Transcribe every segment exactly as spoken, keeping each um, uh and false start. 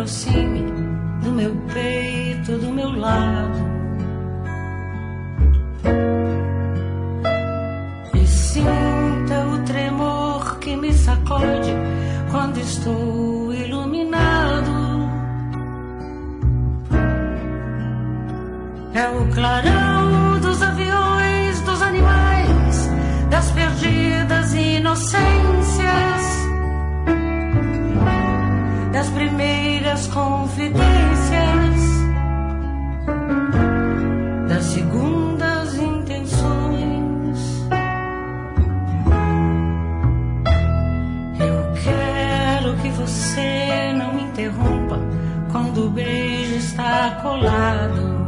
aproxime do meu peito, do meu lado, e sinta o tremor que me sacode quando estou iluminado. É o clarão dos aviões, dos animais, das perdidas inocências, das primeiras confidências, das segundas intenções. Eu quero que você não me interrompa quando o beijo está colado,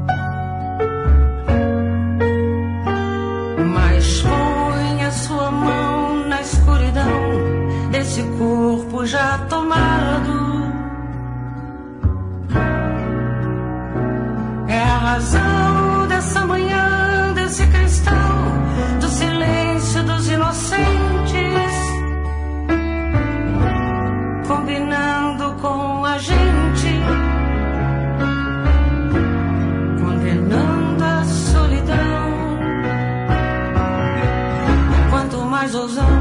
mas ponha sua mão na escuridão desse corpo já tomado. É a razão dessa manhã, desse cristão, do silêncio dos inocentes, combinando com a gente, condenando a solidão. Quanto mais ousamos